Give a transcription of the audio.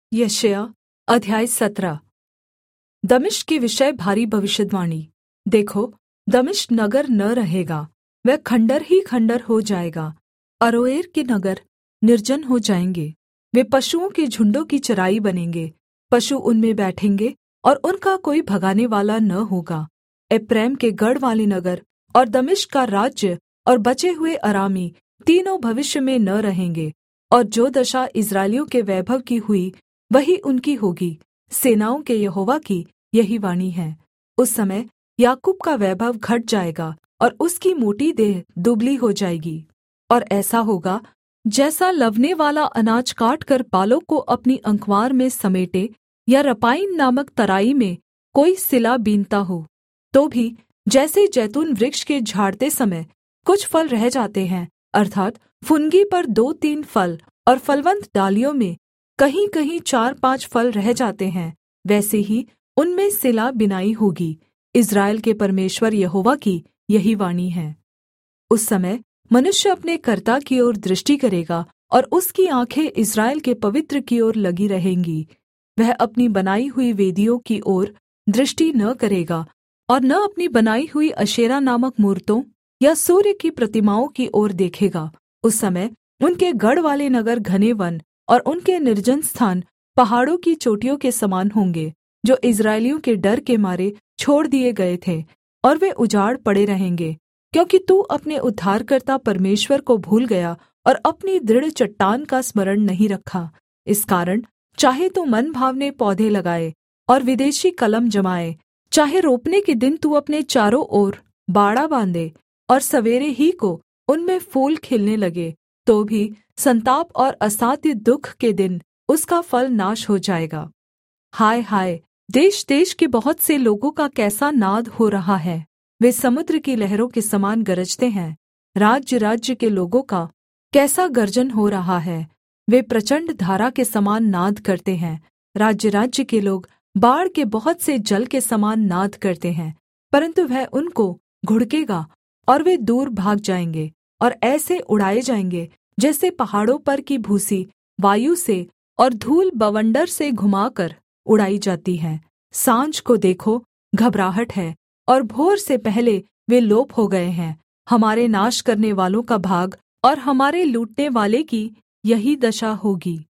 यशायाह अध्याय 17। दमिश्क के विषय भारी भविष्यद्वाणी। देखो, दमिश्क नगर न रहेगा, वह खण्डहर ही खण्डहर हो जाएगा। अरोएर के नगर निर्जन हो जाएँगे, वे पशुओं के झुण्डों की चराई बनेंगे। पशु उनमें बैठेंगे और उनका कोई भगानेवाला न होगा। एप्रैम के गढ़वाले नगर और दमिश्क का राज्य और बचे हुए अरामी तीनों भविष्य में न रहेंगे। और जो दशा इस्राएलियों के वैभव की हुई वही उनकी होगी। सेनाओं के यहोवा की यही वाणी है। उस समय याकूब का वैभव घट जाएगा और उसकी मोटी देह दुबली हो जाएगी। और ऐसा होगा जैसा लवनेवाला अनाज काटकर बालों को अपनी अँकवार में समेटे या रपाईम नामक तराई में कोई सिला बीनता हो। तो भी जैसे जैतून वृक्ष के झाड़ते समय कुछ फल रह जाते हैं, अर्थात् फुनगी पर 2-3 फल और फलवन्त डालियों में कहीं-कहीं 4-5 फल रह जाते हैं, वैसे ही उनमें सिला बिनाई होगी। इस्राएल के परमेश्वर यहोवा की यही वाणी है। उस समय मनुष्य अपने कर्ता की ओर दृष्टि करेगा और उसकी आँखें इस्राएल के पवित्र की ओर लगी रहेंगी। वह अपनी बनाई हुई वेदियों की ओर दृष्टि न करेगा और न अपनी बनाई हुई अशेरा नामक मूरतों या सूर्य की प्रतिमाओं की ओर देखेगा। उस समय उनके गढ़वाले नगर घने वन और उनके निर्जन स्थान पहाड़ों की चोटियों के समान होंगे, जो इस्राएलियों के डर के मारे छोड़ दिए गए थे, और वे उजाड़ पड़े रहेंगे। क्योंकि तू अपने उद्धारकर्ता परमेश्वर को भूल गया और अपनी दृढ़ चट्टान का स्मरण नहीं रखा। इस कारण चाहे तू मनभावने पौधे लगाए और विदेशी कलम जमाए, चाहे रोपने के दिन तू अपने चारों ओर बाड़ा बाँधे और सवेरे ही को उनमें फूल खिलने लगे, तो भी संताप और असाध्य दुःख के दिन उसका फल नाश हो जाएगा। हाय हाय, देश देश के बहुत से लोगों का कैसा नाद हो रहा है। वे समुद्र की लहरों के समान गरजते हैं। राज्य राज्य के लोगों का कैसा गर्जन हो रहा है। वे प्रचण्ड धारा के समान नाद करते हैं। राज्य राज्य के लोग बाढ़ के बहुत से जल के समान नाद करते हैं, परन्तु वह उनको घुड़केगा और वे दूर भाग जाएंगे और ऐसे उड़ाए जाएंगे जैसे पहाड़ों पर की भूसी वायु से और धूल बवंडर से घुमाकर उड़ाई जाती है। सांझ को देखो, घबराहट है और भोर से पहले वे लोप हो गए हैं। हमारे नाश करने वालों का भाग और हमारे लूटने वाले की यही दशा होगी।